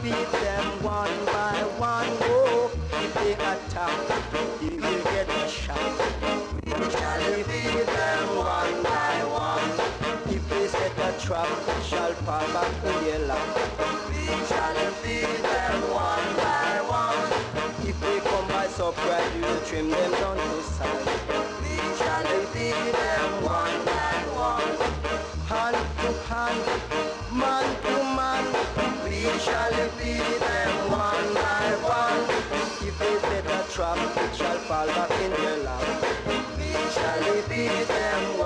defeat them one by one. Oh, if they attack, they will get shot. We shall defeat them one by one. If they set a trap, we shall fall back in their lap. We shall defeat them one by one. If they come by surprise, we will trim them down to size. We shall defeat them one by one. Hand to hand, man to man, we shall defeat them one by one. If they set a trap, it shall fall back in their lap. We shall defeat them